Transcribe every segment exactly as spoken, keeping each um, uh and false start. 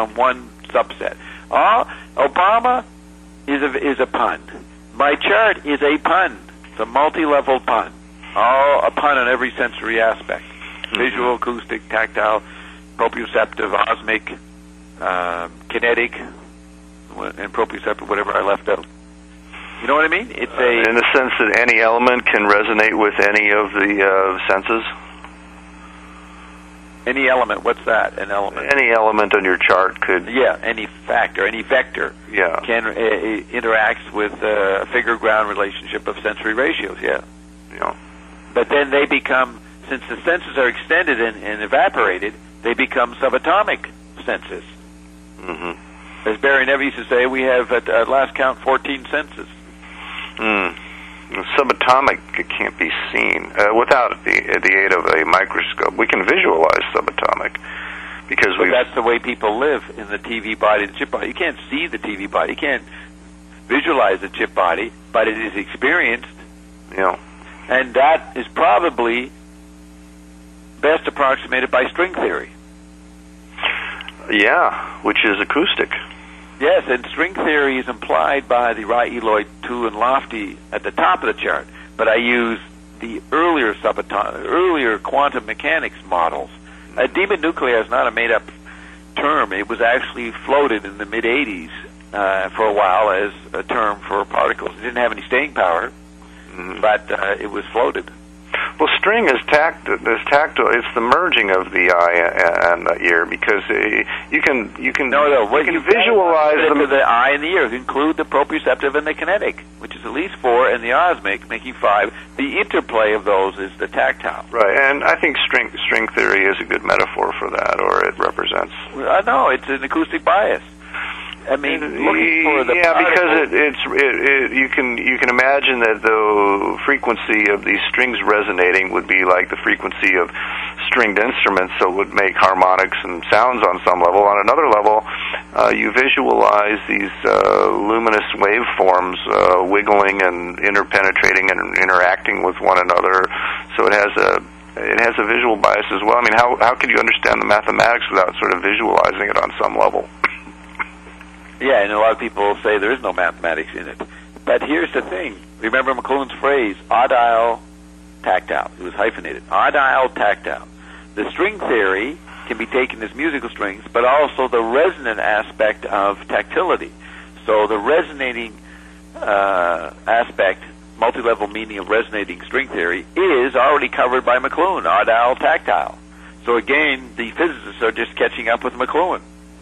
from one subset. Oh, Obama is a, is a pun. My chart is a pun. It's a multi-level pun. All a pun on every sensory aspect. Mm-hmm. Visual, acoustic, tactile, proprioceptive, osmic, uh, kinetic, and proprioceptive, whatever I left out. You know what I mean? It's a uh, in the sense that any element can resonate with any of the uh, senses. Any element. What's that? An element. Any element on your chart could. Yeah. Any factor, any vector. Yeah. Can uh, interacts with uh, a figure-ground relationship of sensory ratios. Yeah. Yeah. But then they become, since the senses are extended and, and evaporated, they become subatomic senses. Mm-hmm. As Barry Neville used to say, we have at, at last count fourteen senses. Mm. Subatomic, it can't be seen uh, without the the aid of a microscope. We can visualize subatomic because we. That's the way people live in the T V body, the chip body. You can't see the T V body. You can't visualize the chip body, but it is experienced. Yeah. And that is probably best approximated by string theory. Yeah, which is acoustic. Yes, and string theory is implied by the Rye-Eloy two and Lofty at the top of the chart, but I use the earlier subatom- earlier quantum mechanics models. A demon nuclei is not a made-up term. It was actually floated in the mid-eighties uh, for a while as a term for particles. It didn't have any staying power, mm-hmm. but uh, it was floated. Well, string is tact is tactile. It's the merging of the eye and the ear because uh, you can you can no no you what can you visualize them. The eye and the ear include the proprioceptive and the kinetic, which is at least four, and the osmic, making five. The interplay of those is the tactile. Right, and I think string string theory is a good metaphor for that, or it represents. Uh, no, it's an acoustic bias. I mean, looking for the yeah, particle. because it, it's it, it, you can you can imagine that the frequency of these strings resonating would be like the frequency of stringed instruments, so it would make harmonics and sounds on some level. On another level, uh, you visualize these uh, luminous waveforms uh, wiggling and interpenetrating and interacting with one another. So it has a it has a visual bias as well. I mean, how how could you understand the mathematics without sort of visualizing it on some level? Yeah, and a lot of people say there is no mathematics in it. But here's the thing. Remember McLuhan's phrase, audile, tactile. It was hyphenated. Audile, tactile. The string theory can be taken as musical strings, but also the resonant aspect of tactility. So the resonating uh, aspect, multi-level meaning of resonating string theory, is already covered by McLuhan, audile, tactile. So again, the physicists are just catching up with McLuhan.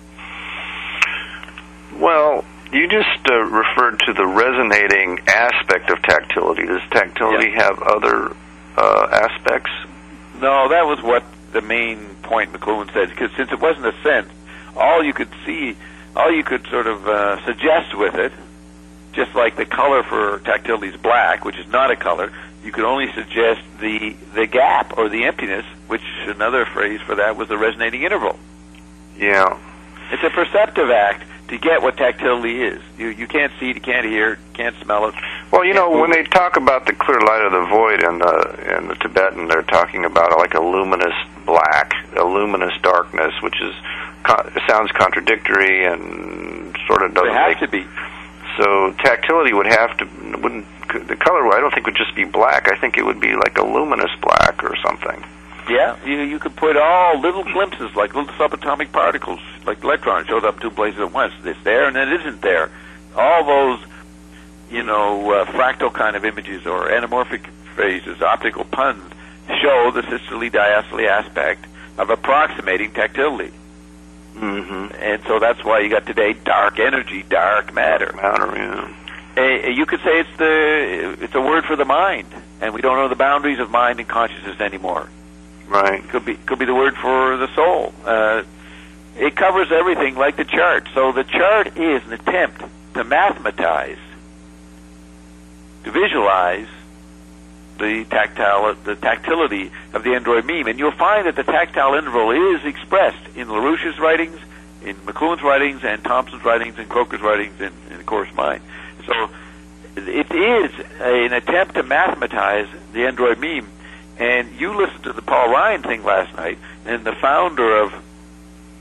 Well, you just uh, referred to the resonating aspect of tactility. Does tactility yeah. have other uh, aspects? No, that was what the main point McLuhan said, because since it wasn't a sense, all you could see, all you could sort of uh, suggest with it, just like the color for tactility is black, which is not a color, you could only suggest the the gap or the emptiness, which another phrase for that was the resonating interval. Yeah. It's a perceptive act to get what tactility is. You you can't see it, you can't hear it, can't smell it. Well, you know, when they talk about the clear light of the void in the, in the Tibetan, they're talking about like a luminous black, a luminous darkness, which is sounds contradictory and sort of doesn't It has make... to be. So tactility would have to, wouldn't, the color, I don't think would just be black. I think it would be like a luminous black or something. Yeah, you you could put all little glimpses, like little subatomic particles, like electrons, shows up in two places at once. It's there and it isn't there. All those, you know, uh, fractal kind of images or anamorphic phrases, optical puns, show the systole diastole aspect of approximating tactility. Mm-hmm. And so that's why you got today dark energy, dark matter. Matter, yeah. Uh, you could say it's the it's a word for the mind, and we don't know the boundaries of mind and consciousness anymore. Right. Could be could be the word for the soul. Uh, it covers everything like the chart. So the chart is an attempt to mathematize, to visualize the tactile, the tactility of the Android meme. And you'll find that the tactile interval is expressed in LaRouche's writings, in McLuhan's writings, and Thompson's writings, and Croker's writings, and, and of course mine. So it is an attempt to mathematize the Android meme. And you listened to the Paul Ryan thing last night, and the founder of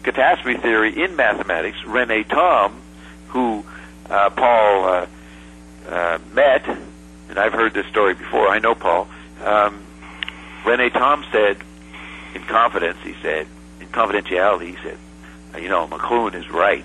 catastrophe theory in mathematics. René Thom, who uh, Paul uh, uh, met, and I've heard this story before, I know Paul, um, René Thom said, in confidence, he said, in confidentiality, he said, you know, McLuhan is right.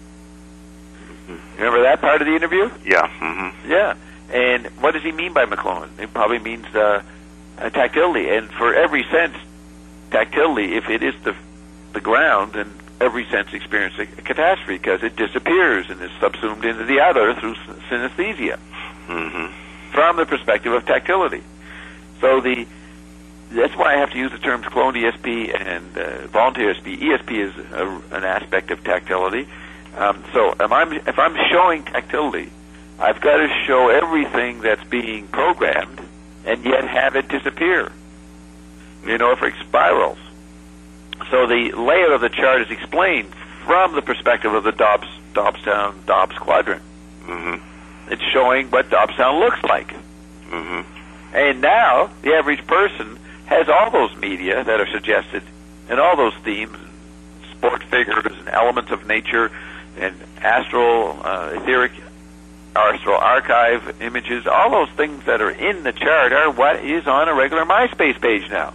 Remember that part of the interview? Yeah. Mm-hmm. Yeah. And what does he mean by McLuhan? It probably means uh, uh, tactility. And for every sense, tactility, if it is the the ground, then every sense experiences a catastrophe because it disappears and is subsumed into the other through synesthesia. Mm-hmm. From the perspective of tactility. So the that's why I have to use the terms cloned E S P and uh, volunteer E S P. E S P is a, an aspect of tactility. Um, so am I, if I'm showing tactility, I've got to show everything that's being programmed and yet have it disappear. You know, for spirals. So the layout of the chart is explained from the perspective of the Dobbs, Dobstown, Dobbs quadrant. Mm-hmm. It's showing what Dobstown looks like. Mm-hmm. And now the average person has all those media that are suggested and all those themes, sport figures and elements of nature and astral, uh, etheric, astral archive images, all those things that are in the chart are what is on a regular MySpace page now.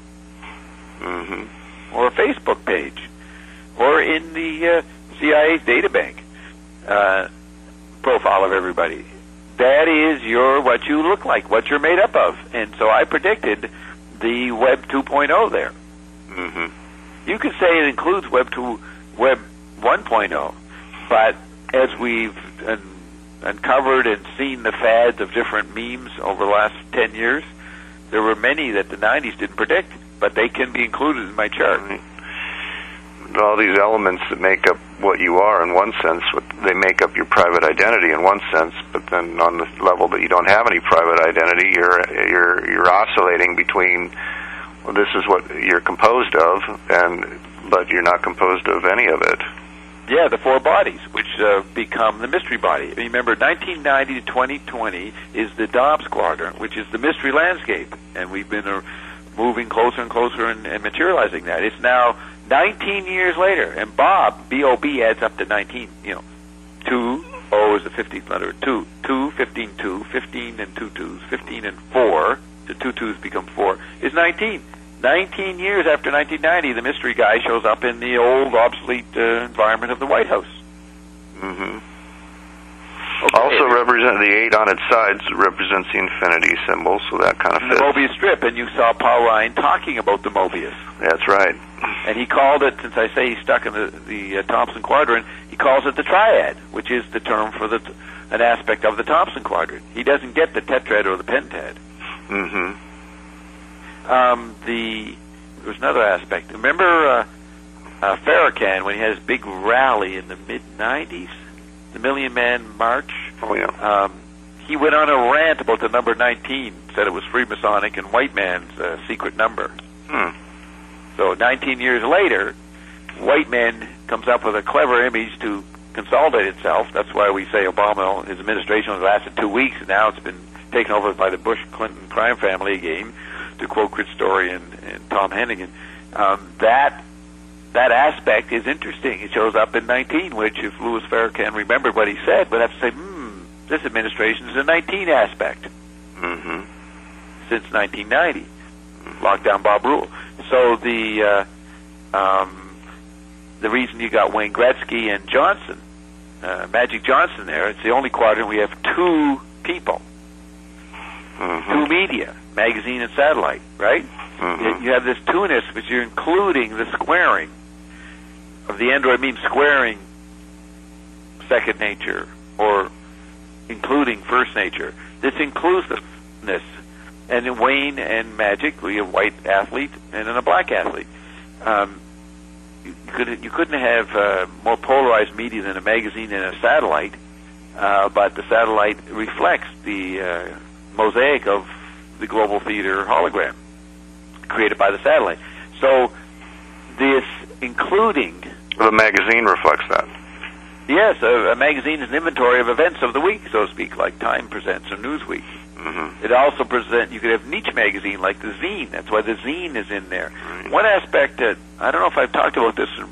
Mm-hmm. Or a Facebook page. Or in the uh, C I A's databank uh, profile of everybody. That is your what you look like, what you're made up of. And so I predicted the Web two point oh there. Mm-hmm. You could say it includes Web two, Web one point oh, but as we've un- uncovered and seen the fads of different memes over the last ten years, there were many that the nineties didn't predict, but they can be included in my chart. Right. All these elements that make up what you are in one sense, what they make up your private identity in one sense, but then on the level that you don't have any private identity, you're you're you're oscillating between, well, this is what you're composed of, and but you're not composed of any of it. Yeah, the four bodies, which uh, become the mystery body. Remember, nineteen ninety to twenty twenty is the Dobbs quadrant, which is the mystery landscape, and we've been uh, moving closer and closer and, and materializing that. It's now nineteen years later, and Bob, B O B, adds up to nineteen. You know, two, O is the fifteenth letter, two, two, fifteen, two, fifteen and two twos, fifteen and four, the two twos become four, is nineteen. nineteen years after nineteen ninety, the mystery guy shows up in the old, obsolete uh, environment of the White House. Mm-hmm. Okay. Also, represent the eight on its sides represents the infinity symbol, so that kind of the fits. Mobius strip, and you saw Paul Ryan talking about the Mobius. That's right. And he called it, since I say he's stuck in the, the uh, Thompson quadrant, he calls it the triad, which is the term for the an aspect of the Thompson quadrant. He doesn't get the tetrad or the pentad. Mm-hmm. Um, the there was another aspect. Remember uh, uh, Farrakhan when he had his big rally in the mid nineties, the Million Man March? Oh yeah. Um, he went on a rant about the number nineteen, said it was Freemasonic and white man's uh, secret number. Hmm. So nineteen years later, white man comes up with a clever image to consolidate itself. That's why we say Obama, his administration has lasted two weeks, and now it's been taken over by the Bush-Clinton crime family again, to quote Chris Story and, and Tom Hennigan. Um, that that aspect is interesting. It shows up in nineteen, which if Louis Farrakhan remembered what he said, would have to say, hmm, this administration is a nineteen aspect. Mm-hmm. Since nineteen ninety. Lockdown Bob Rule. So the uh, um, the reason you got Wayne Gretzky and Johnson, uh, Magic Johnson there, it's the only quadrant we have two people, mm-hmm. two media, magazine and satellite, right? Mm-hmm. You have this two-ness, but you're including the squaring of the Android means squaring second nature or including first nature. This inclusiveness. And in Wayne and Magic, we have a white athlete and then a black athlete. Um, you, could, you couldn't have uh, more polarized media than a magazine and a satellite, uh, but the satellite reflects the uh, mosaic of the global theater hologram created by the satellite. So this including... The magazine reflects that. Yes, a, a magazine is an inventory of events of the week, so to speak, like Time Presents or Newsweek. Mm-hmm. It also present. You could have niche magazine like the Zine. That's why the Zine is in there. Right. One aspect that I don't know if I've talked about this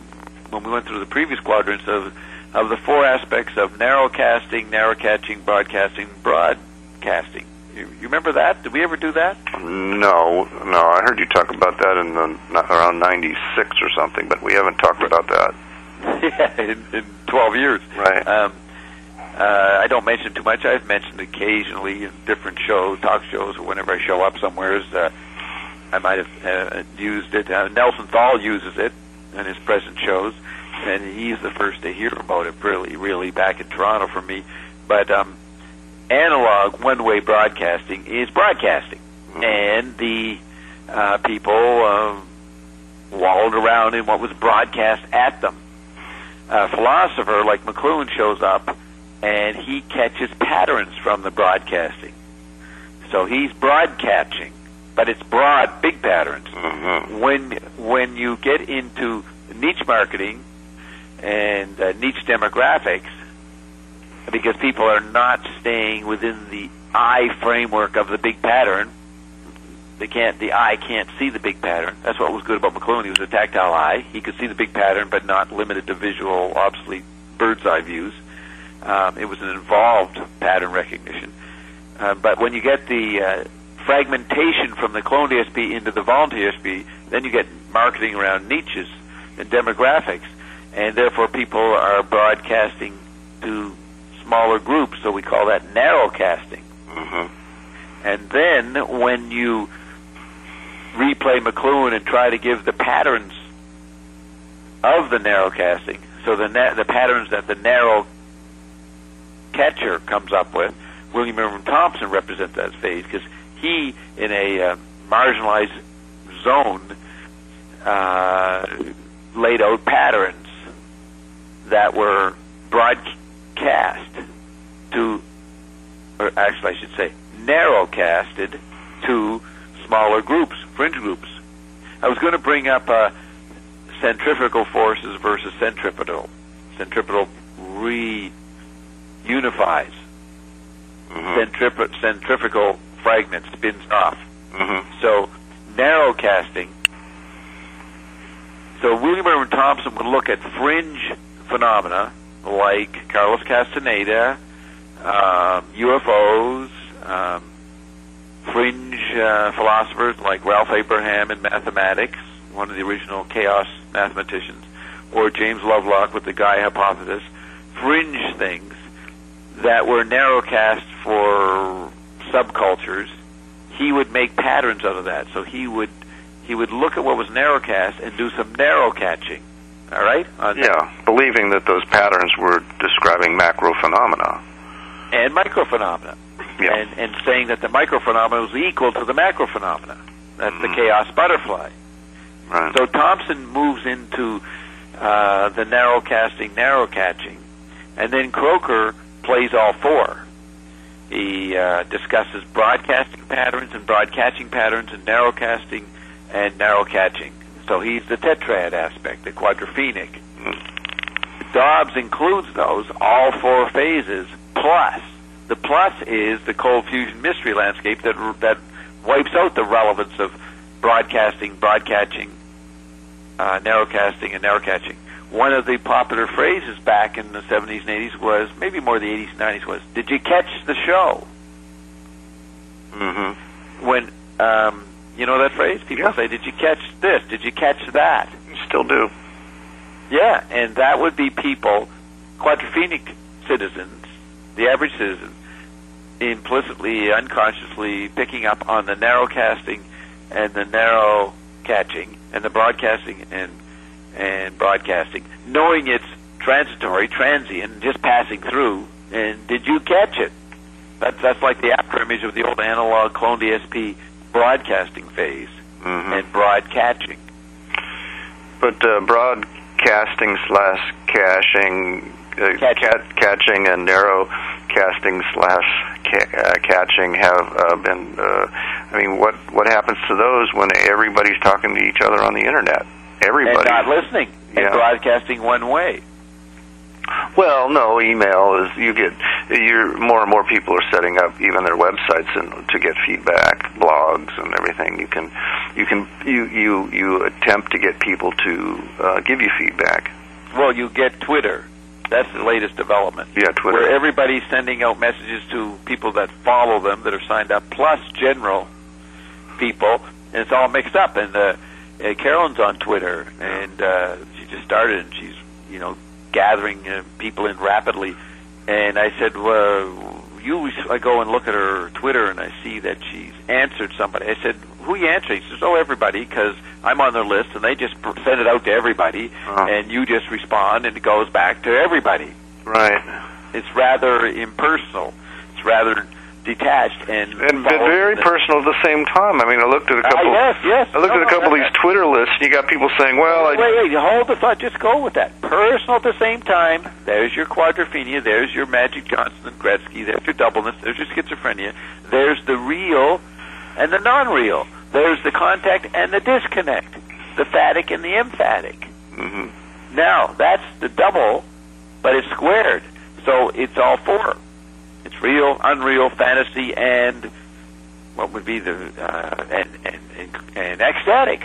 when we went through the previous quadrants of of the four aspects of narrowcasting, narrowcatching, broadcasting, broadcasting. You, you remember that? Did we ever do that? No, no. I heard you talk about that in the, around ninety-six or something, but we haven't talked about that. Yeah, in, in twelve years. Right. Um, uh, I don't mention too much. I've mentioned occasionally in different shows, talk shows, or whenever I show up somewhere. Uh, I might have uh, used it. Uh, Nelson Thal uses it in his present shows, and he's the first to hear about it, really, really, back in Toronto for me. But um, analog one-way broadcasting is broadcasting, mm-hmm. and the uh, people uh, wallowed around in what was broadcast at them. A philosopher like McLuhan shows up, and he catches patterns from the broadcasting. So he's broadcatching, but it's broad, big patterns. Mm-hmm. When when you get into niche marketing and uh, niche demographics, because people are not staying within the eye framework of the big pattern, they can't. The eye can't see the big pattern. That's what was good about McLuhan. He was a tactile eye. He could see the big pattern, but not limited to visual, obsolete bird's eye views. Um, it was an involved pattern recognition. Uh, but when you get the uh, fragmentation from the cloned D S P into the voluntary D S P, then you get marketing around niches and demographics, and therefore people are broadcasting to smaller groups, so we call that narrowcasting. Mm-hmm. And then when you replay McLuhan and try to give the patterns of the narrowcasting, so the na- the patterns that the narrow catcher comes up with, William Irwin Thompson represents that phase, because he, in a uh, marginalized zone, uh, laid out patterns that were broadcast to, or actually I should say, narrowcasted to smaller groups, fringe groups. I was going to bring up uh, centrifugal forces versus centripetal. Centripetal reunifies. Mm-hmm. Centrip- centrifugal fragment spins off. Mm-hmm. So narrowcasting. So William Irwin Thompson would look at fringe phenomena like Carlos Castaneda, um, U F Os, um, fringe uh, philosophers like Ralph Abraham in mathematics, one of the original chaos mathematicians, or James Lovelock with the Gaia hypothesis, fringe things that were narrowcast for subcultures. He would make patterns out of that. So he would he would look at what was narrowcast and do some narrow catching. All right? On yeah, that. Believing that those patterns were describing macro phenomena. And micro phenomena. Yeah. And, and saying that the micro phenomena was equal to the macro phenomena. That's mm-hmm. the chaos butterfly. Right. So Thompson moves into uh, the narrow casting, narrow catching, and then Croker plays all four. He uh, discusses broadcasting patterns and broadcatching patterns and narrow casting and narrow catching. So he's the tetrad aspect, the quadrophenic. Mm-hmm. Dobbs includes those, all four phases, plus. The plus is the cold fusion mystery landscape that that wipes out the relevance of broadcasting, broadcatching, uh, narrowcasting, and narrowcatching. One of the popular phrases back in the seventies and eighties was, maybe more the eighties and nineties, was, did you catch the show? Mm-hmm. When, um, you know that phrase? People yeah. say, did you catch this? Did you catch that? Still do. Yeah, and that would be people, quadrophenic citizens, the average citizen, implicitly, unconsciously picking up on the narrowcasting and the narrow catching and the broadcasting and and broadcasting, knowing it's transitory, transient, just passing through. And did you catch it? That's that's like the after image of the old analog clone D S P broadcasting phase mm-hmm. and broadcatching. But uh, broadcasting slash caching, uh, cat, catching and narrow casting slash ca- uh, catching have uh, been. Uh, I mean, what what happens to those when everybody's talking to each other on the internet? Everybody and not listening yeah. and broadcasting one way. Well, no, email is you get you're more and more people are setting up even their websites and to get feedback, blogs and everything. You can you can you you you attempt to get people to uh, give you feedback. Well, you get Twitter. That's the latest development. Yeah, Twitter. Where everybody's sending out messages to people that follow them, that are signed up, plus general people, and it's all mixed up. And uh, uh, Carolyn's on Twitter, and uh, she just started, and she's, you know, gathering uh, people in rapidly. And I said, well, you, I go and look at her Twitter, and I see that she's answered somebody. I said, who are you answering? She says, oh, everybody, because I'm on their list, and they just send it out to everybody, uh-huh. and you just respond, and it goes back to everybody. Right. It's rather impersonal. It's rather detached and and very the, personal at the same time. I mean, I looked at a couple. Uh, yes, yes. I looked no, at a couple no, of these Twitter lists, and you got people saying, "Well, wait, I." Wait, wait, hold the thought. Just go with that. Personal at the same time. There's your quadrophenia. There's your Magic Johnson and Gretzky. There's your doubleness. There's your schizophrenia. There's the real and the non-real. There's the contact and the disconnect. The phatic and the emphatic. Mm-hmm. Now that's the double, but it's squared. So it's all four. It's real, unreal, fantasy, and what would be the uh, and, and and and ecstatic.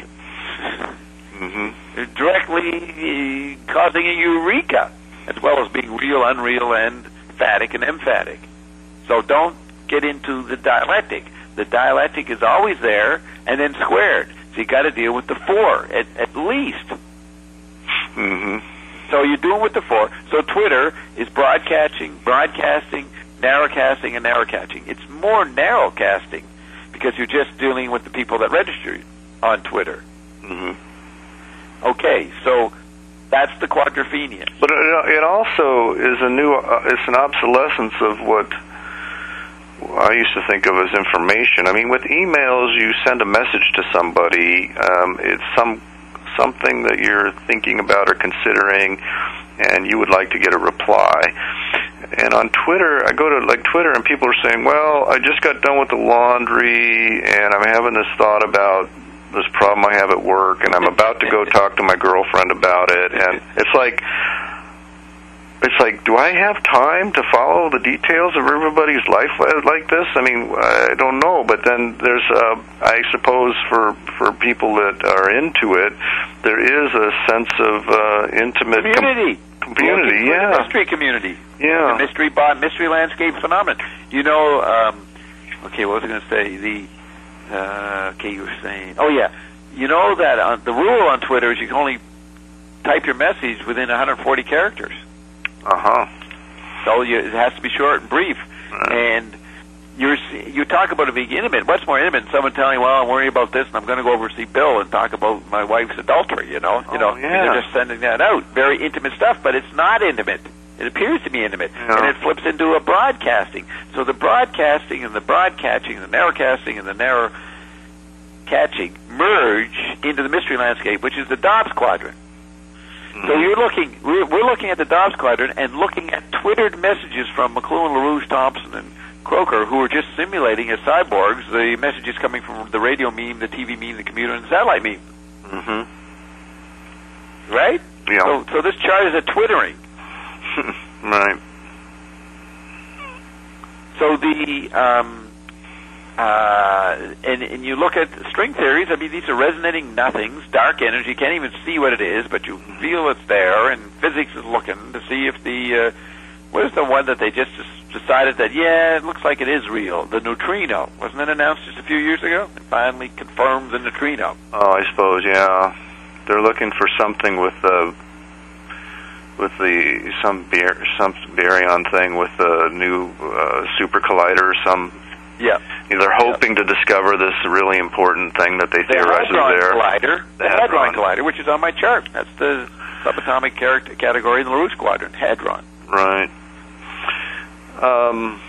Mm-hmm. Directly causing a eureka, as well as being real, unreal, and phatic and emphatic. So don't get into the dialectic. The dialectic is always there and then squared. So you got to deal with the four at, at least. Mm-hmm. So you're doing with the four. So Twitter is broadcasting, broadcasting, narrowcasting, and narrowcasting. It's more narrowcasting because you're just dealing with the people that register on Twitter. Mm-hmm. Okay, so that's the quadrophenia. But it, it also is a new, uh, it's an obsolescence of what I used to think of as information. I mean, with emails, you send a message to somebody. Um, it's some something that you're thinking about or considering, and you would like to get a reply. And on Twitter, I go to like Twitter, and people are saying, "Well, I just got done with the laundry, and I'm having this thought about this problem I have at work, and I'm about to go talk to my girlfriend about it." And it's like. It's like, do I have time to follow the details of everybody's life like this? I mean, I don't know. But then there's, uh, I suppose, for for people that are into it, there is a sense of uh, intimate community. Com- community, yeah. The mystery community. Yeah. The mystery bot, mystery landscape phenomenon. You know, um, okay, what was I going to say? The, uh, okay, you were saying, oh yeah, you know that uh, the rule on Twitter is you can only type your message within one hundred forty characters. Uh-huh. So you, it has to be short and brief. Right. And you're, you talk about it being intimate. What's more intimate than someone telling, well, I'm worried about this, and I'm going to go over to see Bill and talk about my wife's adultery, you know? Oh, you know, yeah. they're just sending that out. Very intimate stuff, but it's not intimate. It appears to be intimate. Yeah. And it flips into a broadcasting. So the broadcasting and the broadcasting, the narrowcasting and the narrow catching merge into the mystery landscape, which is the Dobbs quadrant. So you're looking, we're, we're looking at the Dobbs quadrant and looking at Twittered messages from McLuhan, LaRouche, Thompson, and Croker, who are just simulating as cyborgs the messages coming from the radio meme, the T V meme, the computer, and the satellite meme. Mm-hmm. Right? Yeah. So, so this chart is a twittering. Right. So the, um, uh, and, and you look at string theories, I mean, these are resonating nothings, dark energy, you can't even see what it is, but you feel it's there, and physics is looking to see if the, uh, what is the one that they just decided that, yeah, it looks like it is real, the neutrino. Wasn't it announced just a few years ago? It finally confirmed the neutrino. Oh, I suppose, yeah. They're looking for something with the, with the, some, bar, some baryon thing with the new uh, super collider or some... Yeah. They're hoping to discover this really important thing that they the theorize is hadron there. Collider, the, the Hadron Collider, which is on my chart. That's the subatomic character category in the LaRouche quadrant, Hadron. Right. Um,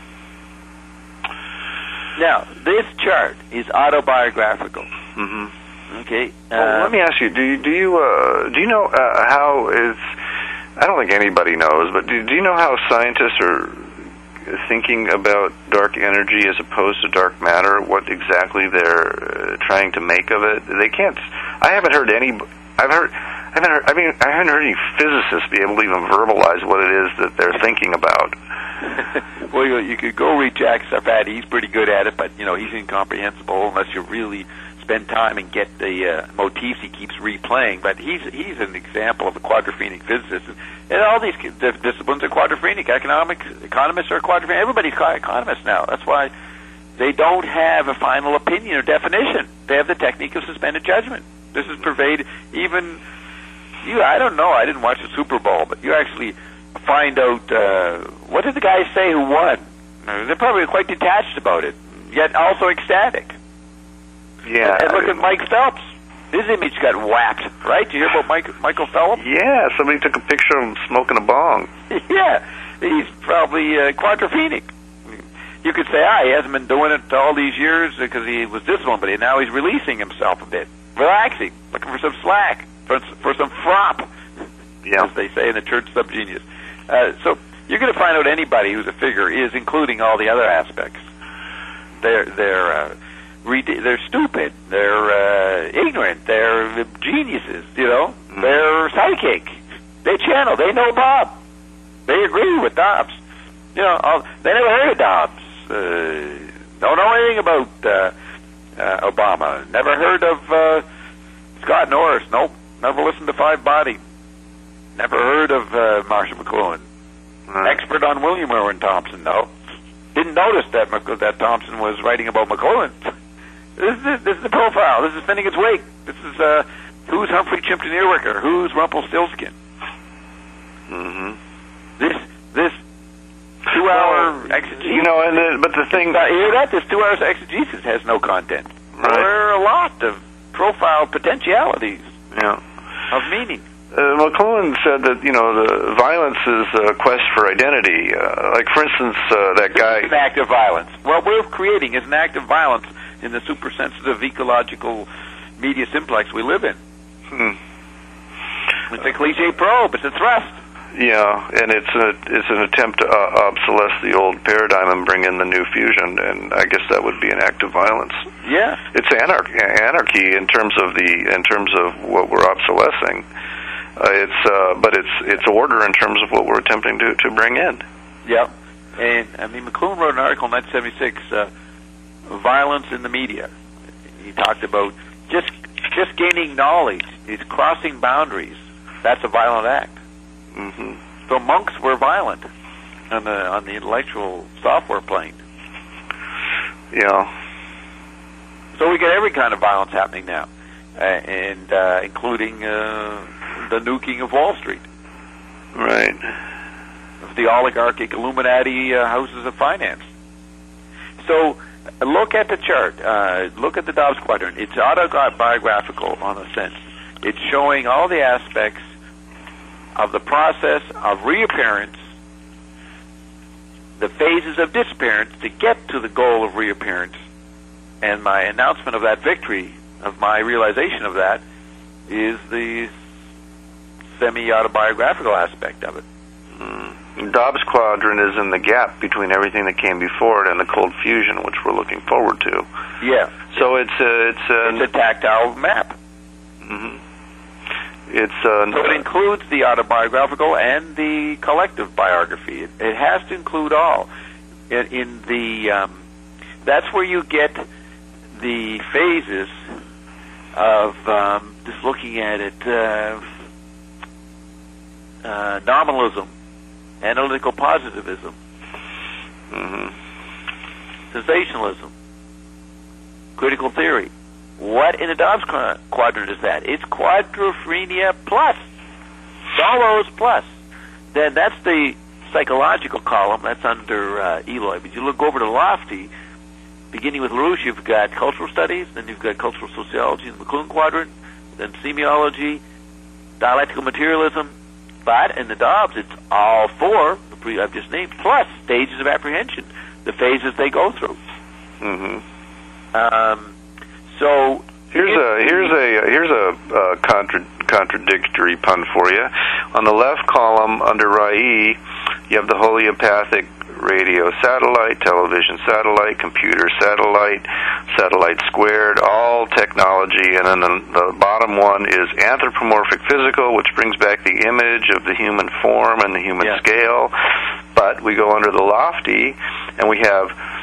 now, this chart is autobiographical. Mm-hmm. Okay. Well, uh, let me ask you: Do you do you uh, do you know uh, how is? I don't think anybody knows, but do, do you know how scientists are thinking about dark energy as opposed to dark matter? What exactly they're uh, trying to make of it? They can't. I haven't heard any. I've heard. I haven't heard. I mean, I haven't heard any physicists be able to even verbalize what it is that they're thinking about. Well, you, you could go read Jack Sarfati. He's pretty good at it, but you know he's incomprehensible unless you're really spend time and get the uh, motifs he keeps replaying. But he's he's an example of a quadrophenic physicist. And all these disciplines are quadrophenic. Economics, economists are quadrophenic. Everybody's economists now. That's why they don't have a final opinion or definition. They have the technique of suspended judgment. This is pervaded. Even you, I don't know. I didn't watch the Super Bowl, but you actually find out uh, what did the guys say who won. They're probably quite detached about it, yet also ecstatic. Yeah. And look at Mike Phelps. His image got whacked, right? Did you hear about Mike, Michael Phelps? Yeah, somebody took a picture of him smoking a bong. Yeah, he's probably uh, quadrophenic. You could say, ah, he hasn't been doing it all these years because he was disciplined, but now he's releasing himself a bit, relaxing, looking for some slack, for, for some frop, yeah. as they say in the church subgenius. Uh, so you're going to find out anybody who's a figure is including all the other aspects. They're they're uh, re- they're stupid. They're uh, ignorant. They're geniuses. You know, mm. they're psychic. They channel. They know Bob. They agree with Dobbs. You know, all, they never heard of Dobbs. Uh, don't know anything about uh, uh, Obama. Never heard of uh, Scott Norris. Nope. Never listened to Five Body. Never heard of uh, Marshall McLuhan. Right. Expert on William Irwin Thompson, though. Didn't notice that Mc- that Thompson was writing about McLuhan. This is the, this is the profile. This is Finnegan's Wake. This is uh, who's Humphrey Chimpton Earwicker? Who's Rumpelstiltskin? Mm-hmm. This this two-hour exegesis. You know, and the, but the thing, uh, you hear that? This two hours exegesis has no content. Right. There are a lot of profile potentialities. Yeah. Of meaning. Uh, McLuhan said that, you know, the violence is a quest for identity. Uh, like, for instance, uh, that guy... It's an act of violence. What we're creating is an act of violence in the super-sensitive ecological media simplex we live in. Hmm. It's a cliche probe. It's a thrust. Yeah, and it's a, it's an attempt to uh, obsolesce the old paradigm and bring in the new fusion, and I guess that would be an act of violence. Yeah. It's anarchy, anarchy in terms of the in terms of what we're obsolescing. Uh, it's uh, but it's it's order in terms of what we're attempting to, to bring in. Yeah, and I mean McLuhan wrote an article in nineteen seventy-six, uh, "Violence in the Media." He talked about just just gaining knowledge, is crossing boundaries. That's a violent act. Mm-hmm. So monks were violent on the on the intellectual software plane. Yeah. So we get every kind of violence happening now, uh, and uh, including. Uh, the nuking of Wall Street. Right. Of the oligarchic Illuminati uh, houses of finance. So uh, look at the chart. Uh, look at the Dobbs quadrant. It's autobiographical on a sense. It's showing all the aspects of the process of reappearance, the phases of disappearance to get to the goal of reappearance. And my announcement of that victory, of my realization of that, is the semi-autobiographical aspect of it. Mm. Dobbs quadrant is in the gap between everything that came before it and the cold fusion, which we're looking forward to. Yeah. So it's a, it's a, it's a tactile map. Mm-hmm. It's a, so it includes the autobiographical and the collective biography. It, it has to include all. In, in the um, that's where you get the phases of um, just looking at it. Uh, Uh, nominalism, analytical positivism, mm-hmm. sensationalism, critical theory. What in the Dobbs quadrant is that? It's quadrophenia plus. It's all those plus. Then that's the psychological column. That's under uh, Eloy. But you look over to Lofty, beginning with LaRouche, you've got cultural studies, then you've got cultural sociology in the McLuhan quadrant, then semiology, dialectical materialism. But in the Dobbs, it's all four, the pre I've just named, plus stages of apprehension, the phases they go through. Mm-hmm. Um, so here's a here's a here's a uh, contra- contradictory pun for you. On the left column under Rai, you have the homeopathic radio satellite, television satellite, computer satellite, satellite squared, all technology, and then the, the bottom one is anthropomorphic physical, which brings back the image of the human form and the human yeah. scale. But we go under the Lofty, and we have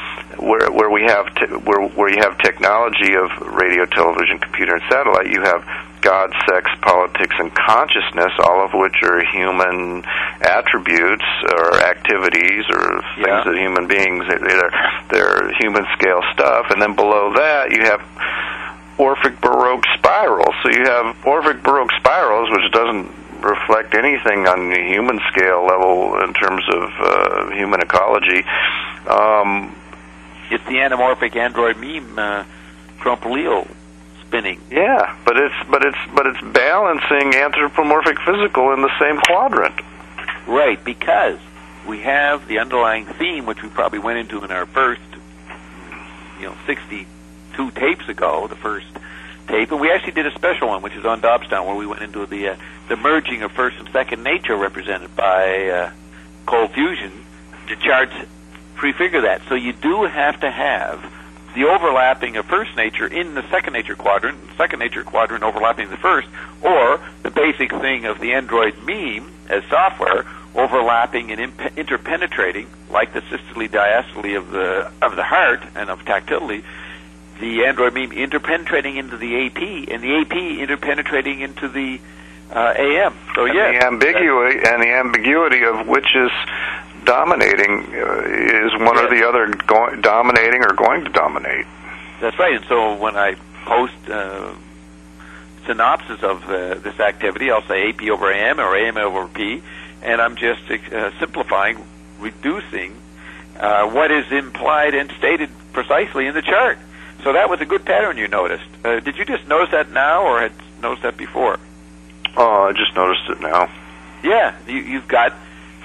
where where we have te- where where you have technology of radio, television, computer, and satellite, you have God, sex, politics, and consciousness, all of which are human attributes or activities or things Yeah. that human beings, they're, they're human scale stuff. And then below that, you have Orphic Baroque spirals. So you have Orphic Baroque spirals, which doesn't reflect anything on the human scale level in terms of uh, human ecology. Um, It's the anamorphic android meme, uh, Trumpelio spinning. Yeah, but it's but it's but it's balancing anthropomorphic physical in the same quadrant. Right, because we have the underlying theme, which we probably went into in our first, you know, sixty-two tapes ago, the first tape, and we actually did a special one, which is on Dobstown, where we went into the uh, the merging of first and second nature, represented by uh, cold fusion. The charts prefigure that, so you do have to have the overlapping of first nature in the second nature quadrant, second nature quadrant overlapping the first, or the basic thing of the Android meme as software overlapping and imp- interpenetrating, like the systole diastole of the of the heart and of tactility, the Android meme interpenetrating into the A P, and the A P interpenetrating into the uh, A M. So and yeah, the ambiguity and the ambiguity of which is dominating uh, is one yes. or the other go- dominating or going to dominate. That's right. And so when I post uh, synopsis of uh, this activity, I'll say A P over A M or A M over P, and I'm just uh, simplifying, reducing uh, what is implied and stated precisely in the chart. So that was a good pattern you noticed. Uh, did you just notice that now, or had noticed that before? Oh, I just noticed it now. Yeah, you, you've got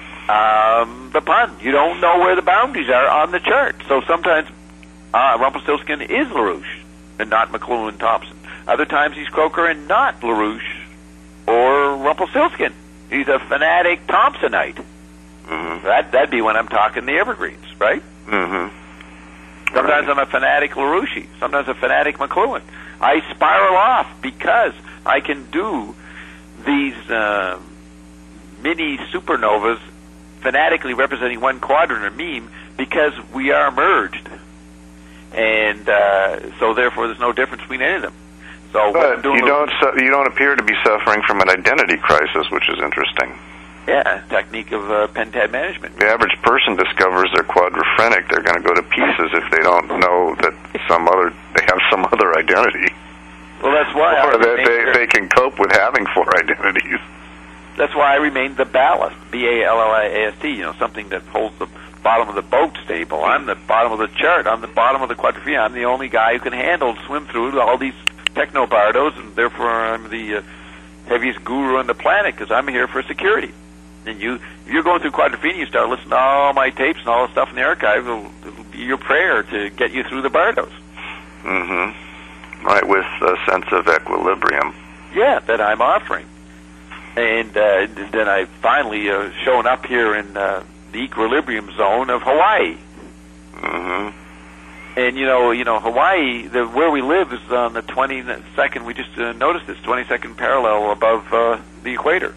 um, the pun. You don't know where the boundaries are on the chart. So sometimes uh, Rumpelstiltskin is LaRouche and not McLuhan Thompson. Other times he's Croker and not LaRouche or Rumpelstiltskin. He's a fanatic Thompsonite. Mm-hmm. That, that'd be when I'm talking the Evergreens, right? Mm-hmm. Sometimes Right. I'm a fanatic LaRouche. Sometimes a fanatic McLuhan. I spiral off because I can do these uh, mini supernovas fanatically representing one quadrant or meme because we are merged. And uh, so therefore there's no difference between any of them. So what I'm But doing you don't su- you don't appear to be suffering from an identity crisis, which is interesting. Yeah, technique of uh, pentad management. The average person discovers they're quadrophrenic. They're going to go to pieces if they don't know that some other they have some other identity, Well, that's why or I that remain they, the- they can cope with having four identities. That's why I remain the ballast, B A L L I A S T, you know, something that holds the bottom of the boat stable. I'm the bottom of the chart. I'm the bottom of the quadrophenia. I'm the only guy who can handle and swim through all these techno-bardos, and therefore I'm the uh, heaviest guru on the planet because I'm here for security. And you, if you're going through quadrophenia, you start listening to all my tapes and all the stuff in the archive, it'll, it'll be your prayer to get you through the bardos. Mm-hmm. Right, with a sense of equilibrium. Yeah, that I'm offering. And uh, then I finally uh, shown up here in uh, the equilibrium zone of Hawaii. Mm-hmm. And you know, you know, Hawaii, the, where we live is on the twenty-second. We just uh, noticed this twenty-second parallel above uh, the equator.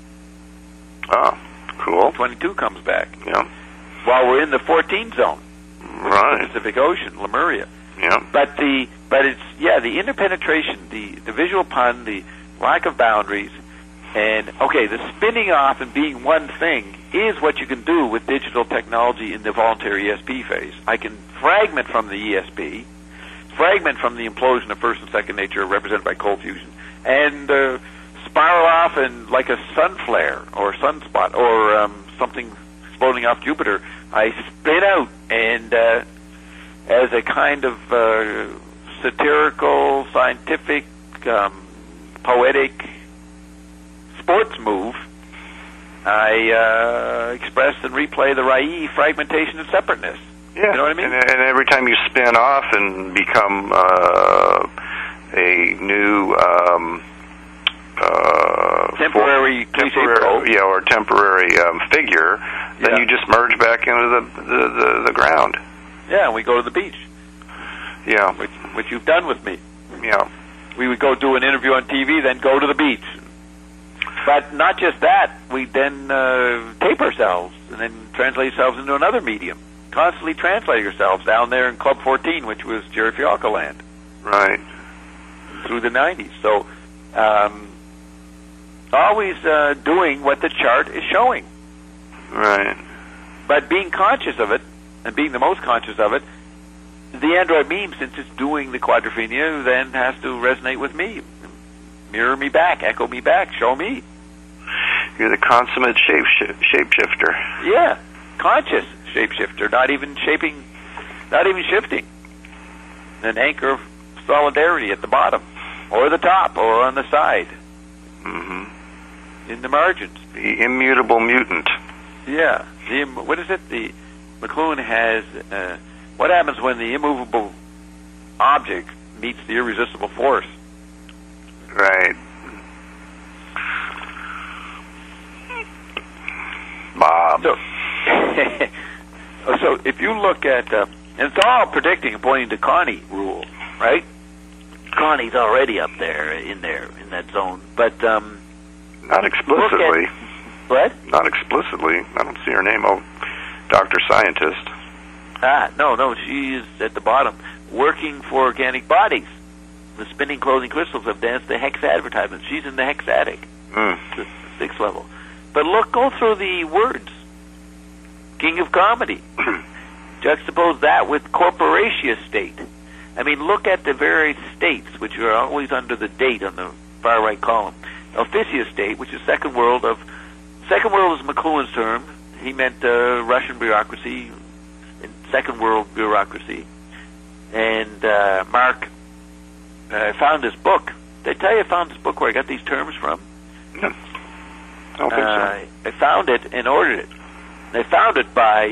Oh, cool. twenty-two comes back. Yeah. While we're in the fourteen zone, which Right. is the Pacific Ocean, Lemuria. Yeah. But the, but it's yeah, the interpenetration, the the visual pun, the lack of boundaries, and okay, the spinning off and being one thing is what you can do with digital technology in the voluntary E S P phase. I can fragment from the E S P, fragment from the implosion of first and second nature represented by cold fusion, and uh, spiral off and like a sun flare or sunspot or um, something exploding off Jupiter. I spin out and uh, as a kind of uh, satirical, scientific, um, poetic sports move, I uh, express and replay the Rai fragmentation and separateness. Yeah. You know what I mean? And, and every time you spin off and become uh, a new um, uh, Temporary for, cliche temporary, pro. yeah, or temporary um, figure, then Yeah. you just merge back into the the, the, the ground. Yeah, and we go to the beach, Yeah. which, which you've done with me. Yeah. We would go do an interview on T V, then go to the beach. But not just that, we then uh, tape ourselves and then translate ourselves into another medium, constantly translating ourselves down there in Club fourteen, which was Jerry Fialko land. Right. Through the nineties. So, um, always uh, doing what the chart is showing. Right. But being conscious of it, and being the most conscious of it, the Android meme, since it's doing the quadrophenia, then has to resonate with me. Mirror me back, echo me back, show me. You're the consummate shape shapeshifter. Yeah, conscious shapeshifter, not even shaping, not even shifting. An anchor of solidarity at the bottom, or the top, or on the side. Mm-hmm. In the margins. The immutable mutant. Yeah. The, what is it? The McLuhan has, uh, what happens when the immovable object meets the irresistible force? Right. Bob. So, so if you look at, uh, and it's all predicting and pointing to Connie rule, right? Connie's already up there, in there, in that zone. But, um... Not explicitly. At, what? Not explicitly. I don't see her name. Oh, Doctor Scientist. Ah, no, no, she's at the bottom, working for Organic Bodies. The spinning clothing crystals have danced the Hex advertisement. She's in the Hex attic, mm. the sixth level. But look, go through the words. King of Comedy. Juxtapose that with Corporatia State. I mean, look at the various states, which are always under the date on the far right column. Officia State, which is second world of... Second world is McLuhan's term. He meant uh, Russian bureaucracy, and second world bureaucracy. And uh, Mark uh, found his book. Did I tell you I found this book where I got these terms from? No. I don't think uh, so. I found it and ordered it. I found it by,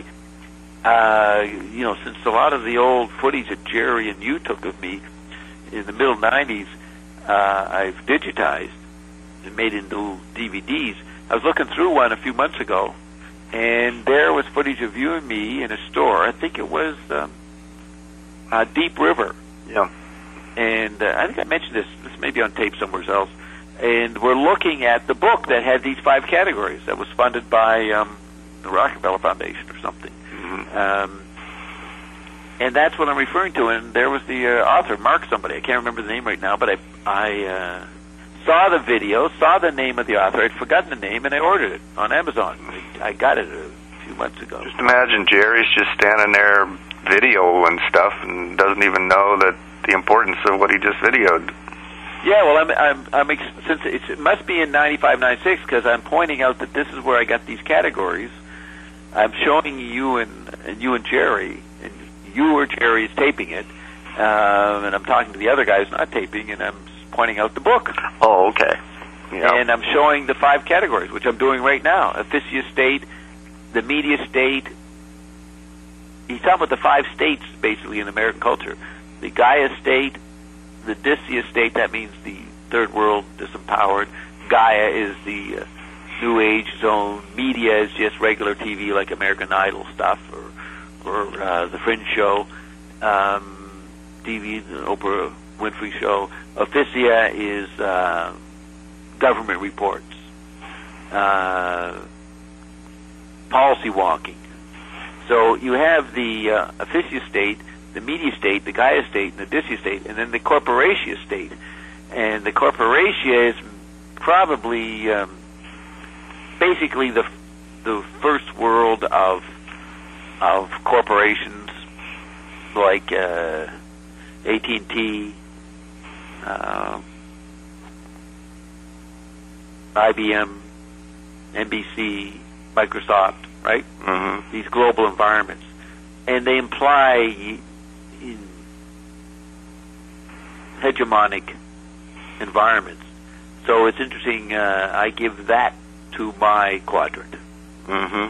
uh, you know, since a lot of the old footage that Jerry and you took of me in the middle nineties, uh, I've digitized and made into D V Ds. I was looking through one a few months ago, and there was footage of you and me in a store. I think it was um, uh, Deep River. Yeah. And uh, I think I mentioned this. This may be on tape somewhere else. And we're looking at the book that had these five categories that was funded by um, the Rockefeller Foundation or something. Mm-hmm. Um, and that's what I'm referring to. And there was the uh, author, Mark somebody. I can't remember the name right now, but I, I uh, saw the video, saw the name of the author. I'd forgotten the name, and I ordered it on Amazon. I, I got it a few months ago. Just imagine Jerry's just standing there video and stuff and doesn't even know that the importance of what he just videoed. Yeah, well, I'm, I'm, I'm ex- since it's, it must be in ninety-five, ninety-six, because I'm pointing out that this is where I got these categories. I'm showing you and, and you and Jerry, and you or Jerry is taping it, um, and I'm talking to the other guy who's not taping, and I'm pointing out the book. Oh, okay. Yeah. And I'm showing the five categories, which I'm doing right now. Officia state, the media state. He's talking about the five states, basically, in American culture. The Gaia state, the Dyscia state, that means the third world, disempowered. Gaia is the uh, New Age zone. Media is just regular T V, like American Idol stuff, or, or uh, The Fringe Show. Um, T V, the Oprah Winfrey Show. Officia is uh, government reports. Uh, policy wonking. So you have the uh, Officia state, the media state, the Gaia state, and the Dyscia state, and then the Corporatia state. And the Corporatia is probably um, basically the the first world of of corporations like uh, A T and T, uh, I B M, N B C, Microsoft, right? Mm-hmm. These global environments. And they imply in hegemonic environments. So it's interesting, uh, I give that to my quadrant. Mm-hmm.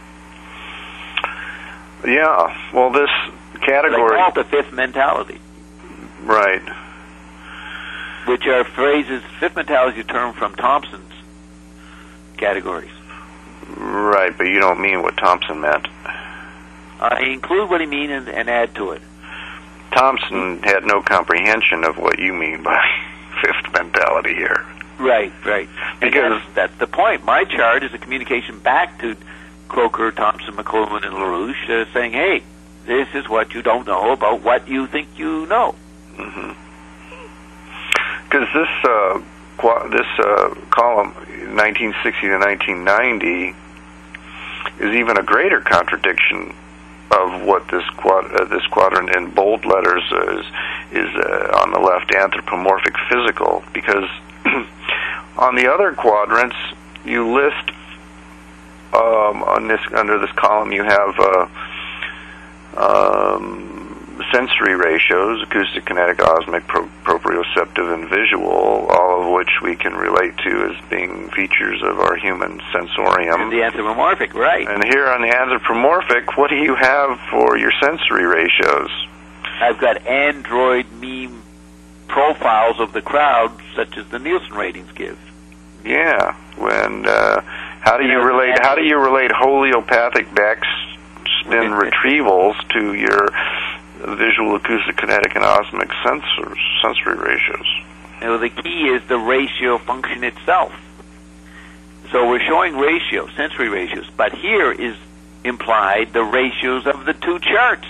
Yeah, well, this category... They call it the fifth mentality. Right. Which are phrases, fifth mentality is a term from Thompson's categories. Right, but you don't mean what Thompson meant. I include what he means and, and add to it. Thompson had no comprehension of what you mean by fifth mentality here. Right, right. Because that's, that's the point. My chart is a communication back to Croker, Thompson, Thompson, McLuhan, and LaRouche, uh, saying, hey, this is what you don't know about what you think you know. Mm-hmm. Because this uh, qu- this uh, column, nineteen sixty to nineteen ninety, is even a greater contradiction of what this quad- uh, this quadrant in bold letters uh, is is uh, on the left, anthropomorphic physical, because on the other quadrants you list um, on this under this column you have uh, um, sensory ratios, acoustic, kinetic, osmic, pro- proprioceptive, and visual, all of which we can relate to as being features of our human sensorium. And the anthropomorphic, right. And here on the anthropomorphic, what do you have for your sensory ratios? I've got Android meme profiles of the crowd, such as the Nielsen ratings give. Yeah. When uh, how do you relate? How do you relate holeopathic backspin retrievals to your visual, acoustic, kinetic, and osmic sensors, sensory ratios? Now, the key is the ratio function itself. So we're showing ratios, sensory ratios, but here is implied the ratios of the two charts.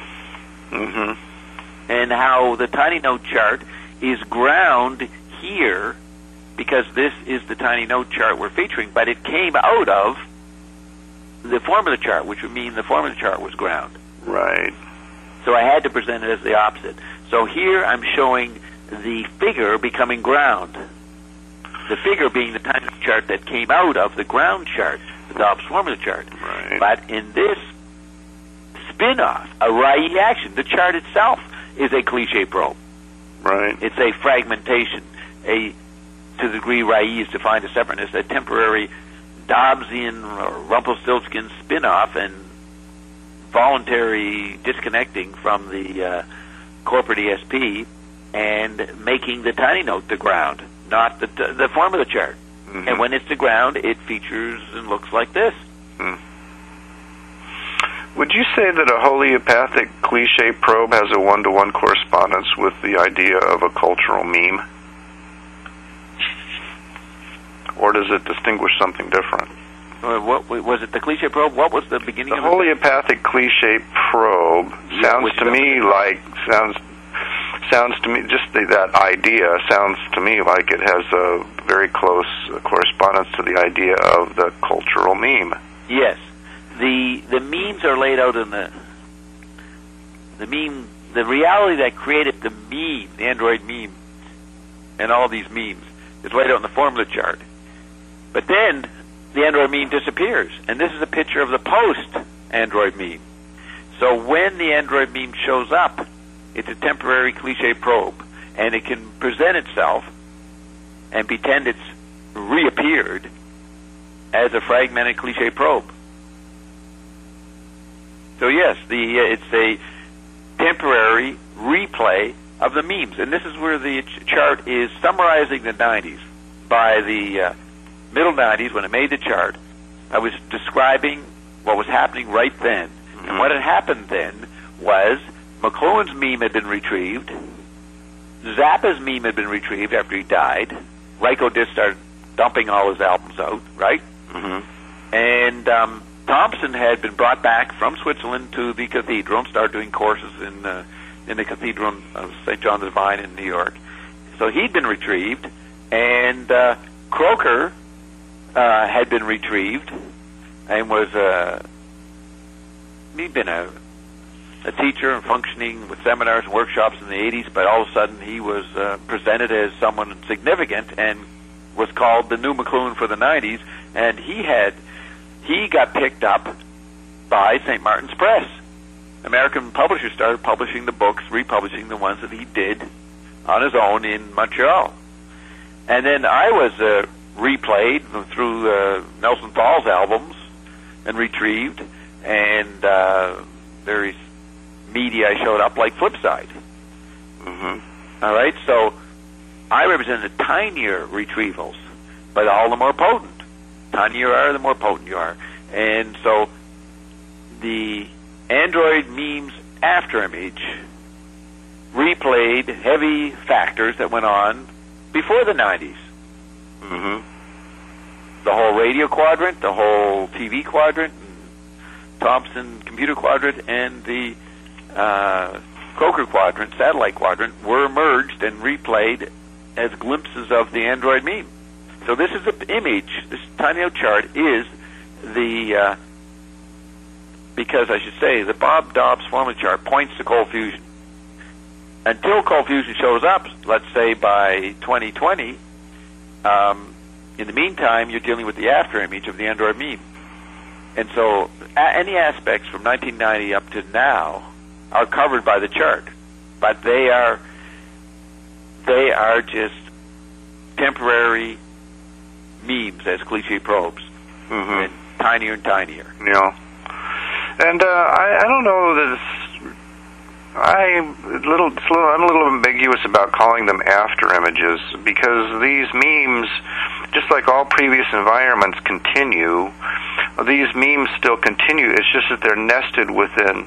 Mm-hmm. And how the tiny note chart is ground here, because this is the tiny note chart we're featuring, but it came out of the formula chart, which would mean the formula chart was ground. Right. So I had to present it as the opposite. So here I'm showing the figure becoming ground. The figure being the tiny note chart that came out of the ground chart, the Dobbs formula chart. Right. But in this spin-off, a Rayi action, the chart itself is a cliche probe. Right. It's a fragmentation, a, to the degree Rayi is defined as separateness, a temporary Dobbsian or Rumpelstiltskin spin-off and voluntary disconnecting from the uh, corporate E S P and making the tiny note the ground, not the the formula chart. Mm-hmm. And when it's the ground, it features and looks like this. Mm. Would you say that a holeopathic cliche probe has a one-to-one correspondence with the idea of a cultural meme? Or does it distinguish something different? Uh, what was it? The cliche probe? What was the beginning the of the holeopathic cliche probe yeah, sounds to me like sounds sounds to me just the, that idea sounds to me like it has a very close correspondence to the idea of the cultural meme. Yes, the the memes are laid out in the the meme. The reality that created the meme, the Android meme, and all these memes is laid out in the formula chart. But then the Android meme disappears, and this is a picture of the post-Android meme. So when the Android meme shows up, it's a temporary cliche probe, and it can present itself and pretend it's reappeared as a fragmented cliche probe. So yes, the uh, it's a temporary replay of the memes, and this is where the ch- chart is summarizing the nineties. By the uh, middle nineties, when I made the chart, I was describing what was happening right then. Mm-hmm. And what had happened then was McLuhan's meme had been retrieved, Zappa's meme had been retrieved after he died, Ryko Disc started dumping all his albums out, right? Mm-hmm. And um, Thompson had been brought back from Switzerland to the cathedral and started doing courses in, uh, in the cathedral of Saint John the Divine in New York. So he'd been retrieved, and uh, Croker Uh, had been retrieved and was uh, he'd been a, a teacher and functioning with seminars and workshops in the eighties, but all of a sudden he was uh, presented as someone significant and was called the new McLuhan for the nineties, and he had he got picked up by Saint Martin's Press. American publishers started publishing the books, republishing the ones that he did on his own in Montreal. And then I was uh, replayed through uh, Nelson Falls albums and retrieved, and uh, various media showed up like Flipside. Mm-hmm. All right, so I represented tinier retrievals, but all the more potent. Tinier you are, the more potent you are. And so the Android memes after image replayed heavy factors that went on before the nineties. Mm-hmm. The whole radio quadrant, the whole T V quadrant, and Thompson Computer Quadrant and the uh, Croker Quadrant, satellite quadrant, were merged and replayed as glimpses of the Android meme. So this is an image, this tiny little chart is the, uh, because I should say, the Bob Dobbs formula chart points to cold fusion. Until cold fusion shows up, let's say by twenty twenty, um, in the meantime, you're dealing with the after image of the Android meme. And so a- any aspects from nineteen ninety up to now are covered by the chart. But they are, they are just temporary memes as cliche probes, mm-hmm. and tinier and tinier. Yeah. And uh, I, I don't know that it's, I'm a little, it's a little, I'm a little ambiguous about calling them after images, because these memes, just like all previous environments, continue. These memes still continue. It's just that they're nested within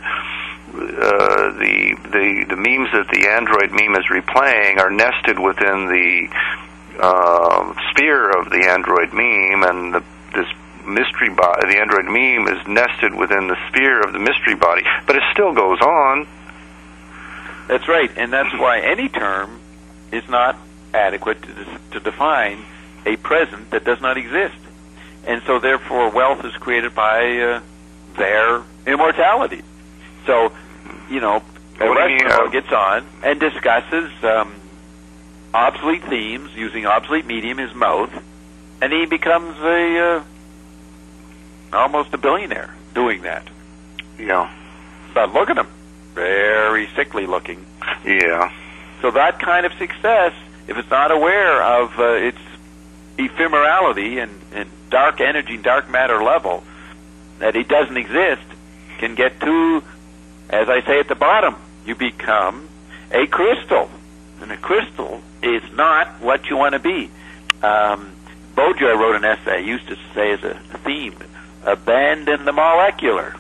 uh, the the the memes that the Android meme is replaying are nested within the uh, sphere of the Android meme, and the, this mystery body, the Android meme, is nested within the sphere of the mystery body. But it still goes on. That's right, and that's why any term is not adequate to, de- to define a present that does not exist. And so, therefore, wealth is created by uh, their immortality. So, you know, Westbrook gets on and discusses um, obsolete themes using obsolete medium, his mouth, and he becomes a uh, almost a billionaire doing that. Yeah. But look at him. Very sickly looking. Yeah. So that kind of success, if it's not aware of uh, its ephemerality and, and dark energy, dark matter level, that it doesn't exist, can get to, as I say at the bottom, you become a crystal. And a crystal is not what you want to be. Um, Baudrillard wrote an essay, used to say as a theme, abandon the molecular.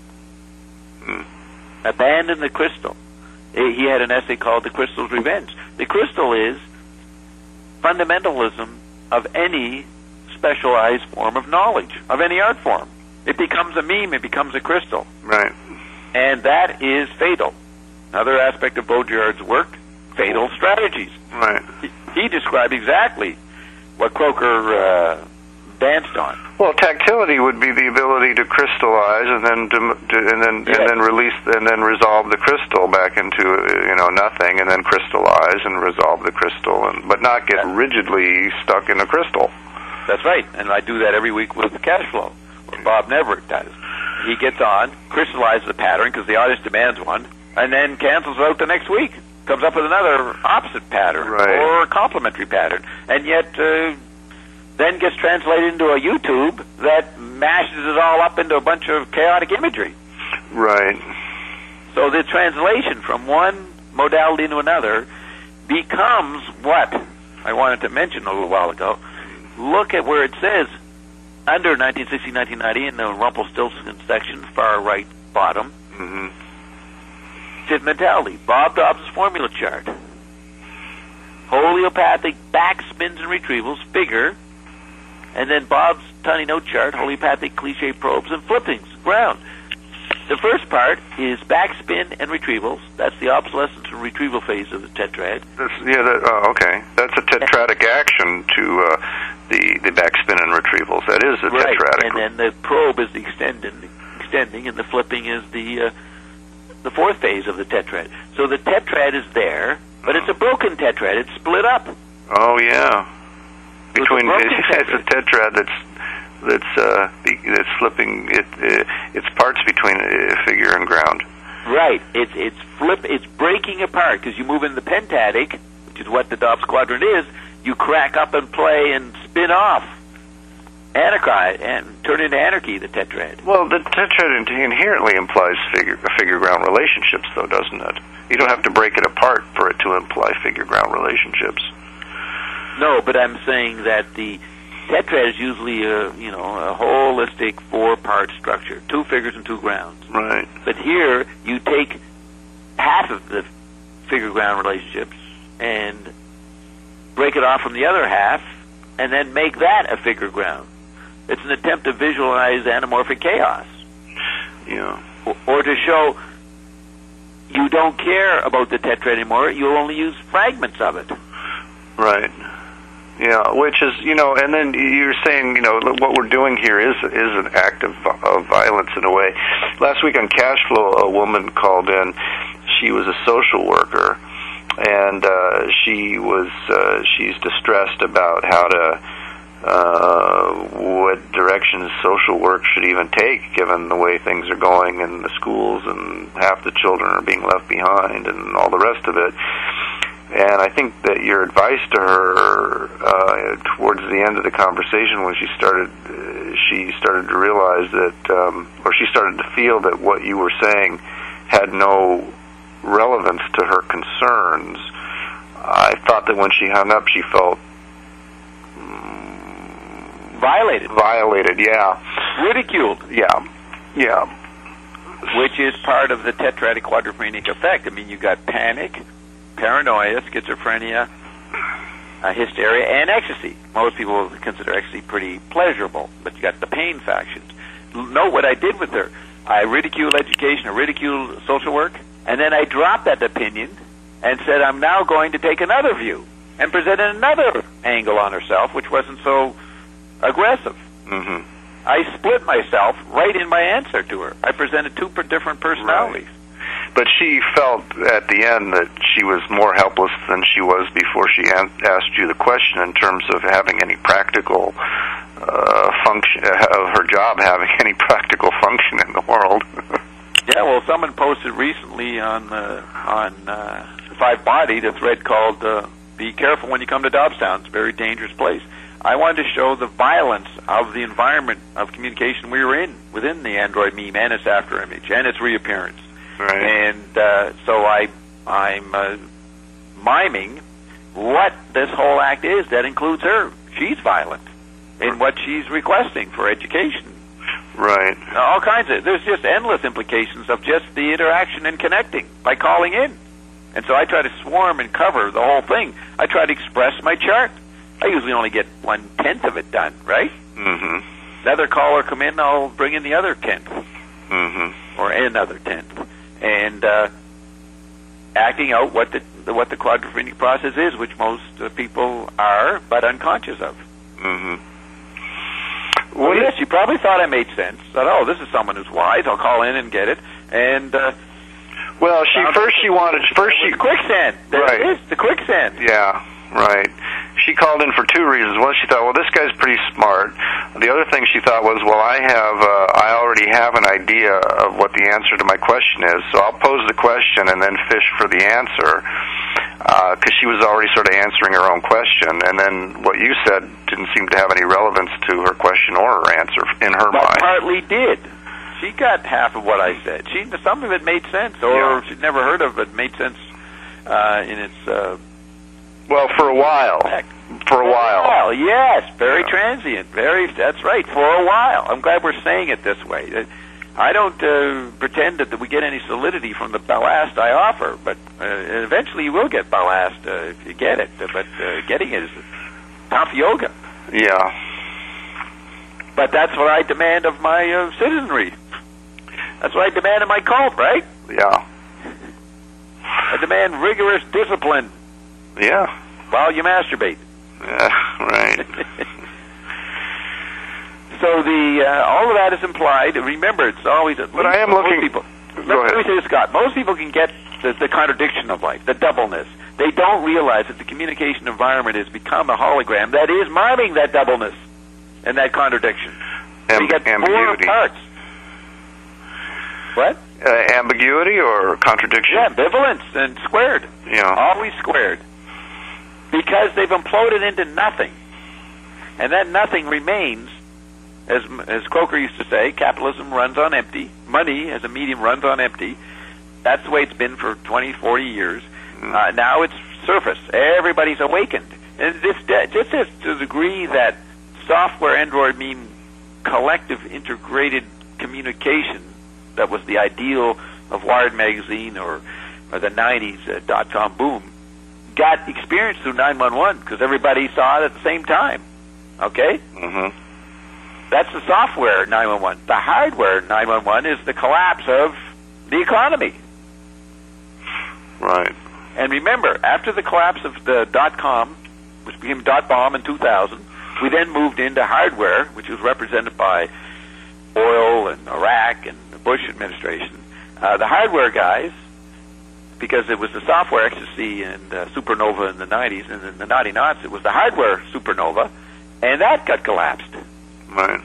Mm. Abandon the crystal. He had an essay called The Crystal's Revenge. The crystal is fundamentalism of any specialized form of knowledge, of any art form. It becomes a meme, it becomes a crystal. Right. And that is fatal. Another aspect of Baudrillard's work, fatal strategies. Right. He, he described exactly what Croker uh, danced on. Well, tactility would be the ability to crystallize and then to, to, and then yes. and then release and then resolve the crystal back into you know nothing, and then crystallize and resolve the crystal, and but not get That's rigidly stuck in a crystal. That's right, and I do that every week with cash flow. Or Bob Neverett does. He gets on, crystallizes a pattern because the audience demands one, and then cancels it out the next week. Comes up with another opposite pattern right. or a complementary pattern, and yet. Uh, then gets translated into a YouTube that mashes it all up into a bunch of chaotic imagery. Right. So the translation from one modality into another becomes what I wanted to mention a little while ago. Look at where it says, under nineteen sixty to nineteen ninety in the Rumpelstiltskin section, far right bottom, mm-hmm. fifth mentality, Bob Dobbs' formula chart. Holeopathic backspins and retrievals, figure, and then Bob's tiny note chart, holeopathic cliche probes and flippings, ground. The first part is backspin and retrievals. That's the obsolescence and retrieval phase of the tetrad. That's, yeah, that, oh, okay. That's a tetradic action to uh, the, the backspin and retrievals. That is a right. tetradic. And then the probe is the extending, extending, and the flipping is the uh, the fourth phase of the tetrad. So the tetrad is there, but it's a broken tetrad. It's split up. Oh, yeah. Between so it's a tetrad that's that's uh, that's flipping it uh, its parts between uh, figure and ground. Right. It's it's flip. It's breaking apart because you move in the pentadic, which is what the Dobbs quadrant is. You crack up and play and spin off, anarchize and turn into anarchy. The tetrad. Well, the tetrad inherently implies figure figure ground relationships, though, doesn't it? You don't have to break it apart for it to imply figure ground relationships. No, but I'm saying that the tetrad is usually a, you know, a holistic four-part structure, two figures and two grounds. Right. But here, you take half of the figure-ground relationships and break it off from the other half, and then make that a figure ground. It's an attempt to visualize anamorphic chaos. Yeah. Or, or to show you don't care about the tetrad anymore, you'll only use fragments of it. Right. Yeah, which is, you know, and then you're saying, you know, what we're doing here is is an act of, of violence in a way. Last week on Cash Flow, a woman called in. She was a social worker, and uh, she was uh, she's distressed about how to uh, what directions social work should even take, given the way things are going in the schools, and half the children are being left behind, and all the rest of it. And I think that your advice to her uh, towards the end of the conversation, when she started, uh, she started to realize that, um, or she started to feel that what you were saying had no relevance to her concerns. I thought that when she hung up, she felt um, violated. Violated, yeah. Ridiculed. Yeah, yeah. Which is part of the tetradic quadriphrenic effect. I mean, you got panic, paranoia, schizophrenia, uh, hysteria, and ecstasy. Most people consider ecstasy pretty pleasurable, but you got the pain factions. Note what I did with her. I ridiculed education, I ridiculed social work, and then I dropped that opinion and said I'm now going to take another view and presented another angle on herself, which wasn't so aggressive. Mm-hmm. I split myself right in my answer to her. I presented two different personalities. Right. But she felt at the end that she was more helpless than she was before she an- asked you the question in terms of having any practical uh, function, of her job having any practical function in the world. Yeah, well, someone posted recently on uh, on uh, Five Body the thread called uh, "Be careful when you come to Dobstown. It's a very dangerous place." I wanted to show the violence of the environment of communication we were in within the Android meme and its after image and its reappearance. Right. And uh, so I, I'm uh, miming what this whole act is that includes her. She's violent in what she's requesting for education. Right. All kinds of, there's just endless implications of just the interaction and connecting by calling in. And so I try to swarm and cover the whole thing. I try to express my chart. I usually only get one-tenth of it done, right? Mm-hmm. Another caller come in, I'll bring in the other tenth. Mm-hmm. Or another tenth. And uh, acting out what the what the quadriphrenic process is, which most uh, people are, but unconscious of. Mm-hmm. Well, well, yes, you probably thought I made sense. Thought, oh, this is someone who's wise. I'll call in and get it. And uh, well, she first she wanted first she the quicksand. There right. it is, the quicksand. Yeah, right. She called in for two reasons. One, she thought, well, this guy's pretty smart. The other thing she thought was, well, I have, uh, I already have an idea of what the answer to my question is, so I'll pose the question and then fish for the answer, because uh, she was already sort of answering her own question, and then what you said didn't seem to have any relevance to her question or her answer in her but mind. Partly did. She got half of what I said. She some of it made sense, or yeah. she'd never heard of it made sense uh, in its. Uh, Well, for a while. For a while. while. Yes, very yeah. transient. Very. That's right. For a while. I'm glad we're saying it this way. I don't uh, pretend that we get any solidity from the ballast I offer, but uh, eventually you will get ballast uh, if you get it. But uh, getting it is tough yoga. Yeah. But that's what I demand of my uh, citizenry. That's what I demand of my cult, right? Yeah. I demand rigorous discipline. Yeah. While you masturbate. Yeah, right. So the uh, all of that is implied. Remember, it's always. But I am looking. People, Go let, ahead. let me say this, Scott. Most people can get the, the contradiction of life, the doubleness. They don't realize that the communication environment has become a hologram that is miming that doubleness and that contradiction. Am- you get ambiguity. four parts. What? Uh, ambiguity or contradiction? Yeah, ambivalence and squared. Yeah. Always squared. Because they've imploded into nothing. And that nothing remains, as as Croker used to say, capitalism runs on empty. Money as a medium runs on empty. That's the way it's been for twenty, forty years. Mm. Uh, now it's surface. Everybody's awakened. And this just as to the degree that software Android meme collective integrated communication that was the ideal of Wired magazine or, or the nineties uh, dot-com boom got experienced through nine one one because everybody saw it at the same time. Okay? Mm-hmm. That's the software nine one one. The hardware nine one one is the collapse of the economy. Right. And remember, after the collapse of the dot-com, which became dot-bomb in two thousand, we then moved into hardware, which was represented by oil and Iraq and the Bush administration. Uh, the hardware guys, because it was the software ecstasy and uh, supernova in the nineties, and in the naughty knots, it was the hardware supernova, and that got collapsed. Right.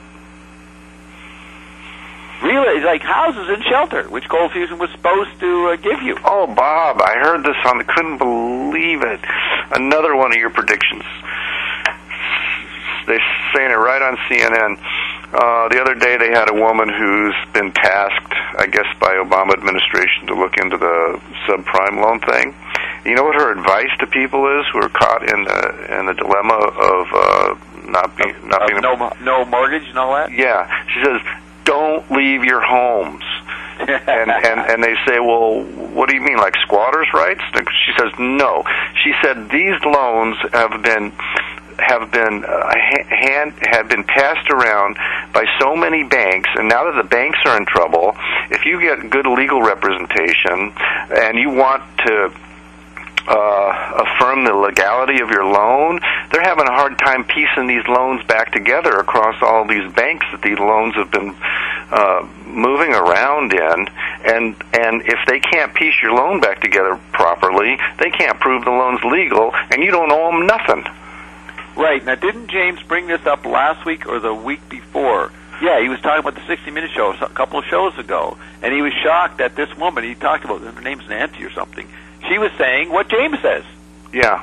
Really, like houses and shelter, which Cold Fusion was supposed to uh, give you. Oh, Bob, I heard this on, couldn't believe it. Another one of your predictions. They're saying it right on C N N. Uh, the other day they had a woman who's been tasked, I guess, by Obama administration to look into the subprime loan thing. You know what her advice to people is who are caught in the in the dilemma of uh, not being Of, not of being no no mortgage and all that. Yeah, she says, don't leave your homes. and, and and they say, well, what do you mean, like squatters' rights? She says, no. She said these loans have been have been uh, hand have been passed around by so many banks, and now that the banks are in trouble, if you get good legal representation and you want to Uh, affirm the legality of your loan, they're having a hard time piecing these loans back together across all these banks that these loans have been uh, moving around in, and and if they can't piece your loan back together properly, they can't prove the loan's legal, and you don't owe them nothing. Right. Now, didn't James bring this up last week or the week before? Yeah, he was talking about the sixty minute show a couple of shows ago, and he was shocked that this woman, he talked about, her name's Nancy or something, she was saying what James says. Yeah.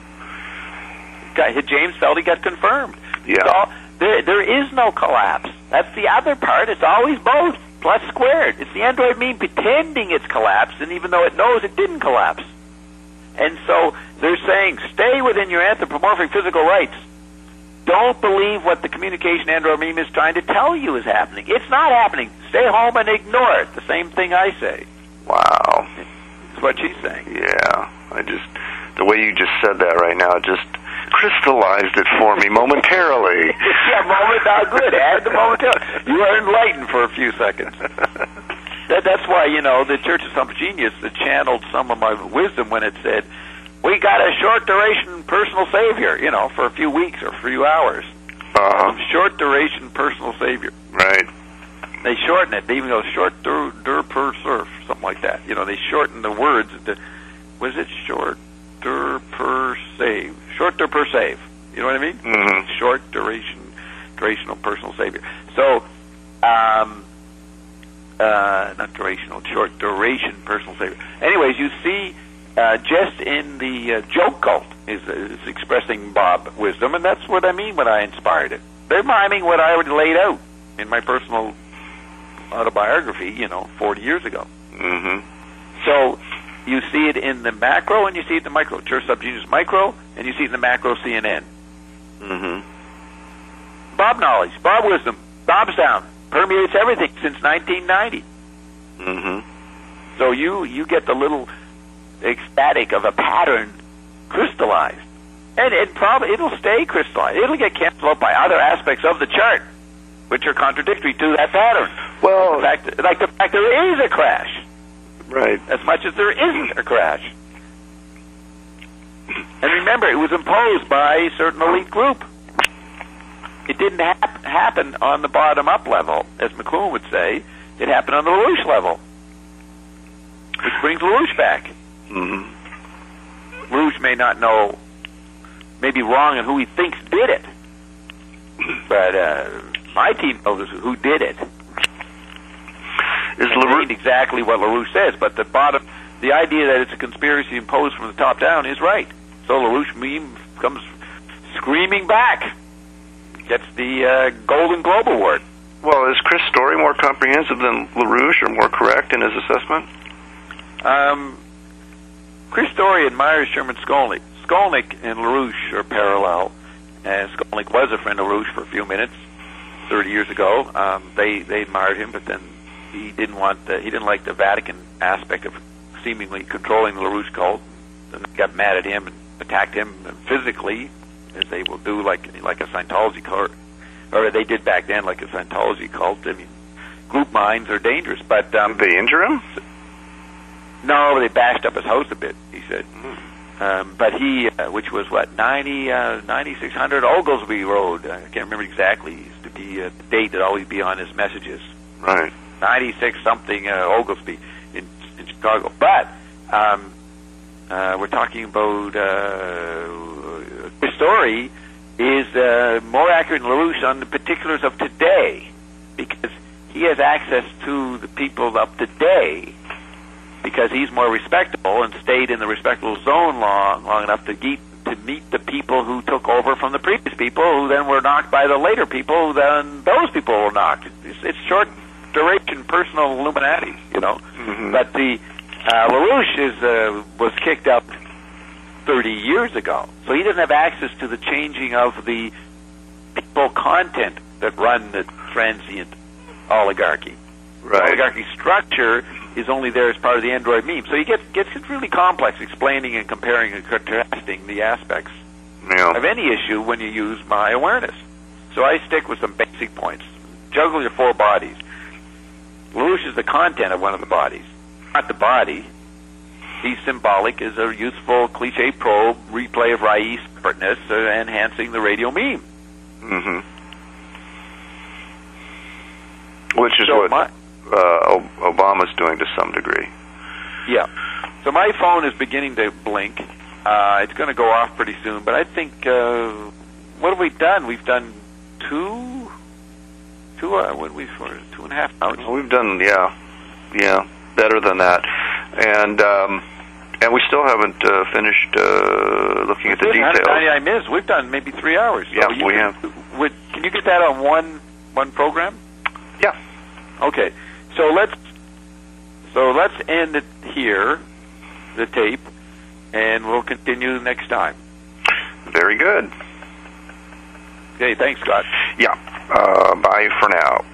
James felt he got confirmed. Yeah. So there, there is no collapse. That's the other part. It's always both, plus squared. It's the android meme pretending it's collapsed, and even though it knows it didn't collapse. And so they're saying, stay within your anthropomorphic physical rights. Don't believe what the communication android meme is trying to tell you is happening. It's not happening. Stay home and ignore it. The same thing I say. Wow. That's what she's saying. Yeah. I just, the way you just said that right now, just crystallized it for me momentarily. Yeah, moment, not good. Add the momentarily. You are enlightened for a few seconds. That, that's why, you know, the Church of Some Genius channeled some of my wisdom when it said, we got a short-duration personal savior, you know, for a few weeks or a few hours. Uh-huh. Short-duration personal savior. Right. They shorten it. They even go short dur, dur per surf, something like that. You know, they shorten the words. To, was it short dur per save? Short dur per save. You know what I mean? Mm-hmm. Short duration, durational personal savior. So, um, uh, not durational, short duration personal savior. Anyways, you see, uh, just in the uh, joke cult is, is expressing Bob wisdom, and that's what I mean when I inspired it. They're miming what I already laid out in my personal autobiography, you know, forty years ago. Mm-hmm. So you see it in the macro and you see it in the micro. Church Subgenius Micro, and you see it in the macro C N N. Mm-hmm. Bob knowledge, Bob wisdom, Bob sound permeates everything since nineteen ninety. Mm-hmm. So you, you get the little ecstatic of a pattern crystallized. And it probably, it'll stay crystallized. It'll get canceled out by other aspects of the chart, which are contradictory to that pattern. Well, like the fact, like the fact there is a crash, right? As much as there isn't a crash. And remember, it was imposed by a certain elite group. It didn't hap- happen on the bottom-up level, as McLuhan would say. It happened on the LaRouche level, which brings LaRouche back. Mm-hmm. LaRouche may not know, may be wrong in who he thinks did it, but uh, my team knows who did it. Is LaRouche exactly what LaRouche says, but the bottom, the idea that it's a conspiracy imposed from the top down is right. So LaRouche meme comes screaming back, gets the uh, Golden Globe Award. Well, is Chris Story more comprehensive than LaRouche, or more correct in his assessment? Um, Chris Story admires Sherman Skolnick. Skolnick and LaRouche are parallel, and Skolnick was a friend of LaRouche for a few minutes thirty years ago. Um, they they admired him, but then he didn't want the, he didn't like the Vatican aspect of seemingly controlling the LaRouche cult, and they got mad at him and attacked him physically, as they will do, like like a Scientology cult, or they did back then, like a Scientology cult. I mean, group minds are dangerous. But um, did they injure him? No, they bashed up his house a bit, he said. Um, but he, uh, which was what, ninety, uh, ninety-six hundred Oglesby Road. I can't remember exactly. It used to be a date that always be on his messages. Right. ninety-six something uh, Oglesby in, in Chicago. But um, uh, we're talking about uh, the story is uh, more accurate than LaRouche on the particulars of today, because he has access to the people of today, because he's more respectable and stayed in the respectable zone long long enough to get to meet the people who took over from the previous people, who then were knocked by the later people, who then those people were knocked. It's, it's short duration personal Illuminati, you know. Mm-hmm. But the uh, LaRouche is uh, was kicked out thirty years ago, so he doesn't have access to the changing of the people content that run the transient oligarchy. Right. The oligarchy structure is only there as part of the Android meme. So he gets gets really complex explaining and comparing and contrasting the aspects yeah. of any issue when you use my awareness. So I stick with some basic points. Juggle your four bodies. LaRouche is the content of one of the bodies, not the body. He's symbolic as a useful cliche probe, replay of Rais separateness, uh, enhancing the radio meme. Mm-hmm. Which is so what my, uh, Obama's doing to some degree. Yeah. So my phone is beginning to blink. Uh, it's going to go off pretty soon, but I think, uh, what have we done? We've done two, two, uh, what we for two and a half hours. We've done, yeah, yeah, better than that, and um, and we still haven't uh, finished uh, looking at the details. I, I missed. We've done maybe three hours. So yeah, you we can, have. Would, can you get that on one one program? Yeah. Okay. So let's so let's end it here, the tape, and we'll continue next time. Very good. Okay. Thanks, Scott. Yeah. Uh, bye for now.